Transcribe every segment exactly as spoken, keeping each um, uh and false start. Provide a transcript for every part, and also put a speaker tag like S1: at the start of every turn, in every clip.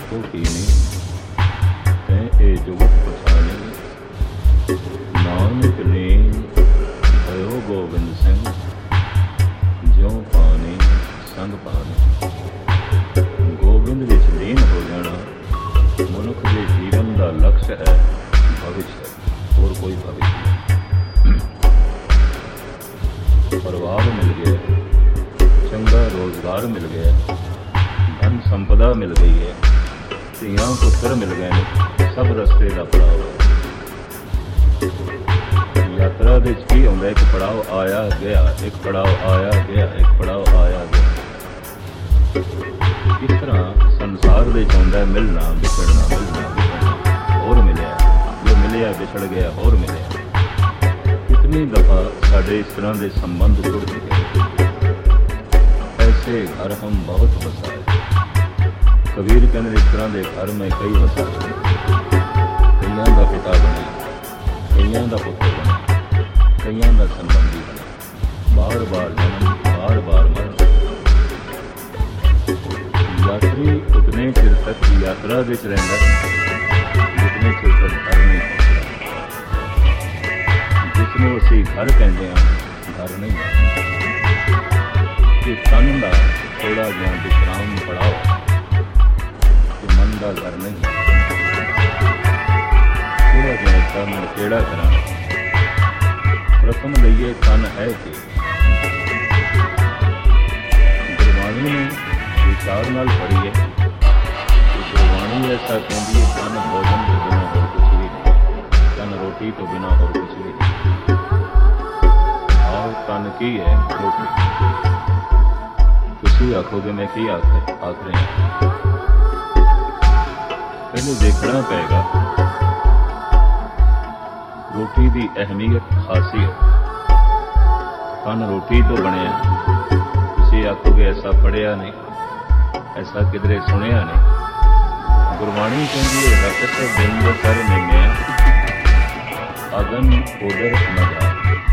S1: आखो कीनी तैं ए जुगत पछानी नानक नीन भयो गोबिंद सिंह ज्यों पानी संग पानी। गोबिंद विच लीन हो जाना मनुख के जीवन का लक्ष्य है, भविष्य और कोई भविष्य नहीं। परिवार मिल गया, चंगा रोजगार मिल गया, धन संपदा मिल गई है, धियां पुत्र मिल गए ने, सब रस्ते का पड़ाव है। यात्रा दे च की आउंदा, एक पड़ाव आया गया, एक पड़ाव आया गया, एक पड़ाव आया गया। इस तरह संसार दे च आउंदा मिलना विछड़ना, मिलना विछड़ना, और मिलिया जो मिलिया विछड़ गया, और मिलिया। कितनी दफा साडे इस तरह के संबंध जुड़ चुके हैं। ऐसे घर हम बहुत बसाए। कबीर कहते इस तरह के घर में कई बसाए, कईयां का पिता बने, कईयां का पुत्र बने, कईयां का संबंधी बने, बार बार जन्म, बार बार मरण। यात्री उतने चिर तक यात्रा विच रहिंदा जितने चिर तक घर नहीं पहुंचता। जिसनों असीं घर कहते हैं, घर नहीं है। कि तन का थोड़ा जिहा विश्राम पड़ाओ, कि मन का घर नहीं है। थोड़ा जिहा तन केड़ा करा। प्रथम लईए तन है कि गुरबाणी में विचार नाल पढ़िए कि गुरबाणी ऐसा कहती है तन भोजन के बिना और कुछ भी नहीं, तन रोटी तो बिना और कुछ भी नहीं। आओ तन की है रोटी। तुसी आखोगे मैं की आख आख रहे हैं। पहले देखना पेगा रोटी की अहमियत, खासियत। तन रोटी तो बनया, तुसी आखोगे ऐसा पढ़िया नहीं, ऐसा किधरे सुनिया नहीं। गुरबाणी कहती है रकत बिंद कर निमिया अगन उदर मजा।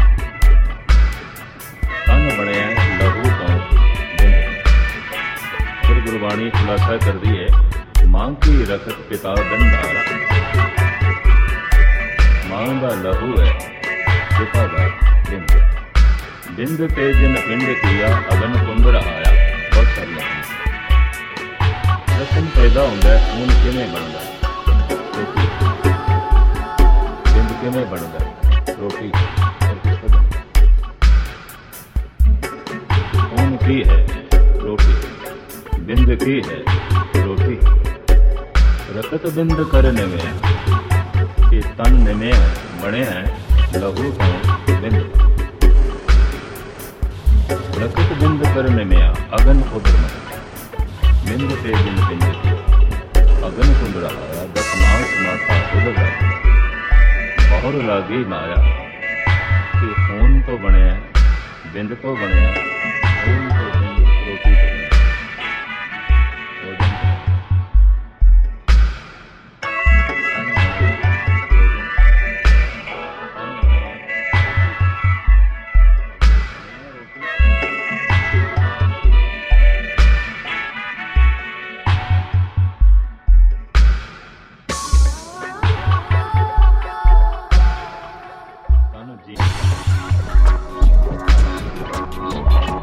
S1: तन बनया लहू तो बिंद। फिर गुरबाणी खुलासा कर दी है मां की रकत पिता दंडारा। मां का लहू है, पिता का बिंद। बिंद ते जिन पिंड किया अगन कुंड रहाया। बहुत सारियां रसम पैदा होंदा है, खून किवें बनदा है, रोटी। बिंद किवें बनदा है, रोटी। और किसको बनदा है? खून की है, रोटी। बिंद की है, रोटी। रकत बिंद कर निमिया, कि तन निमिया बने हैं लहू तो बिंद। रकत बिंद कर निमिया अगन उदर मजा। बिंद ते जिन पिंड की अगन कुंड रहाया। दस मास माथा उदर रहा। बहुर लागी माया, कि खून तो बनया, बिंद तो बनया, खून तो बिंद, रोटी तो बनया। जी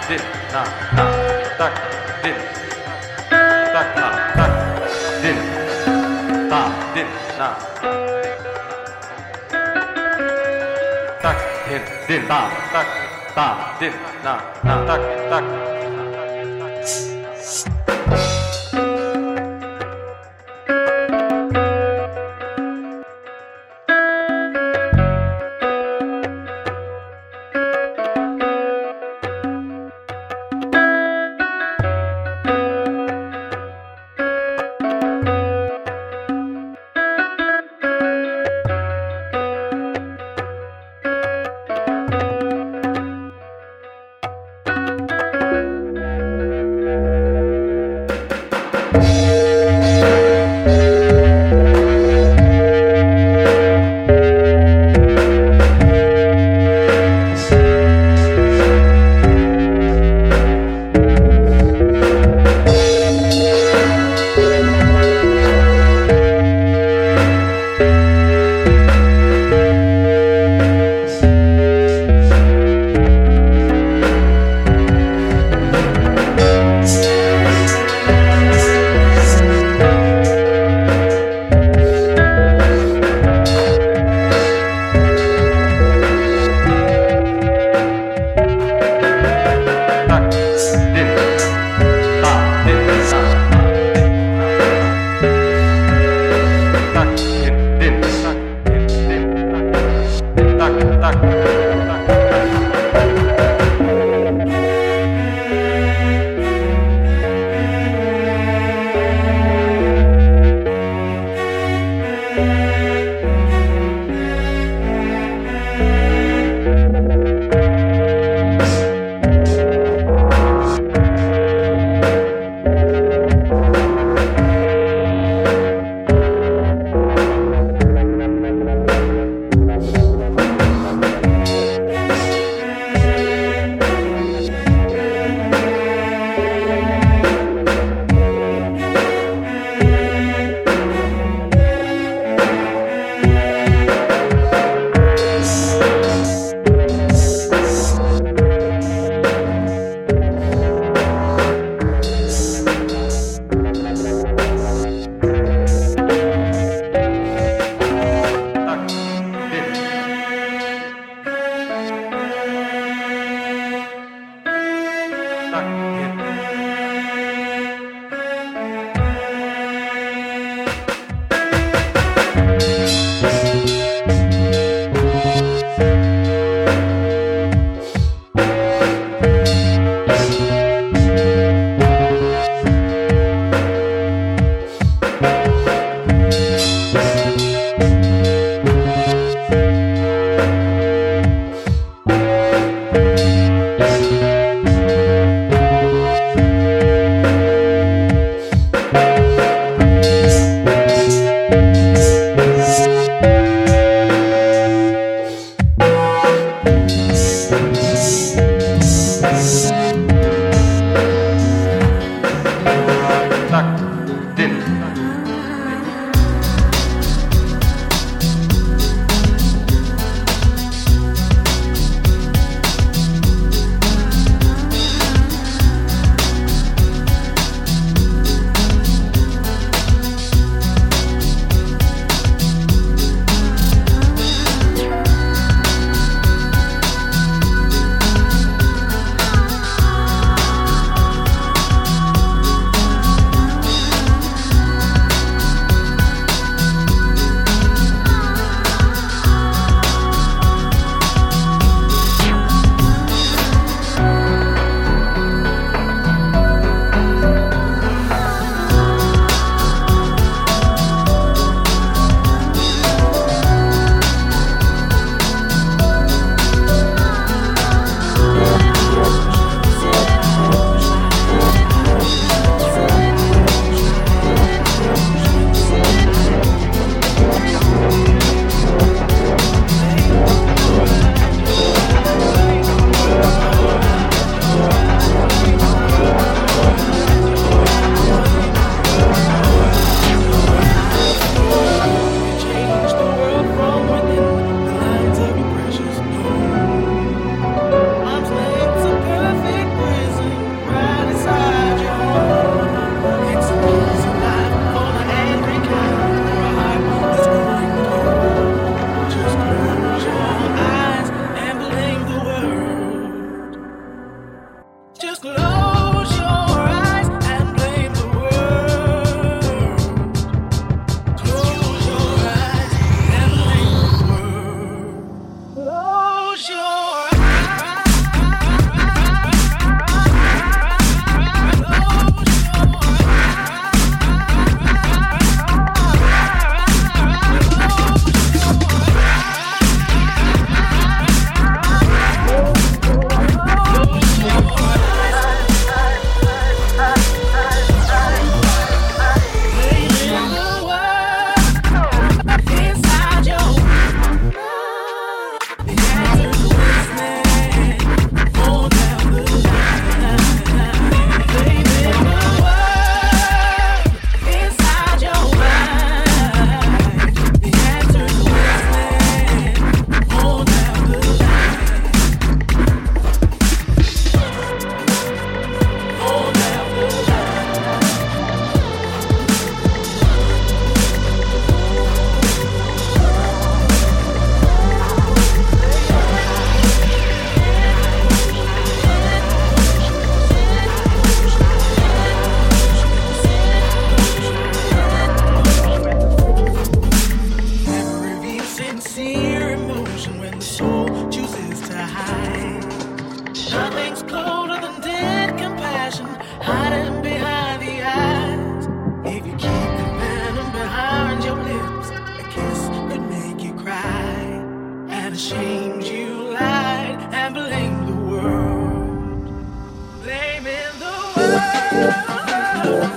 S2: din na na tak din tak na tak din ta din na tak din din ta tak ta din na na tak tak
S3: times you lied and blamed the world, blaming the world.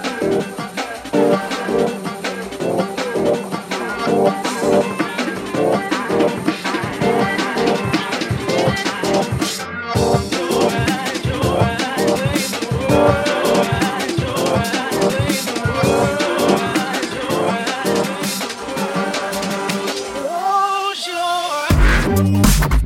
S3: Oh, sure.